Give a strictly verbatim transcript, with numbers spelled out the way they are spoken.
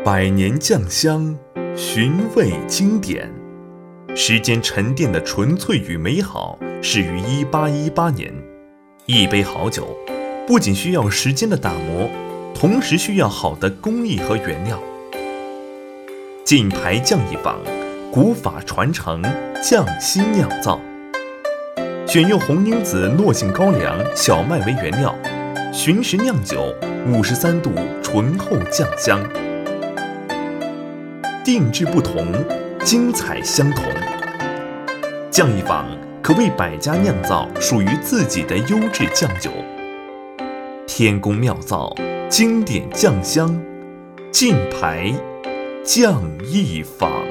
百年酱香，寻味经典。时间沉淀的纯粹与美好，始于一八一八年。一杯好酒，不仅需要时间的打磨，同时需要好的工艺和原料。晋牌酱一坊，古法传承，匠心酿造。选用红缨子糯杏高粱、小麦为原料，旬时酿酒，五十三度醇厚酱香。定制不同，精彩相同。酱一坊可为百家酿造属于自己的优质酱酒，天工妙造，经典酱香，晋牌酱一坊。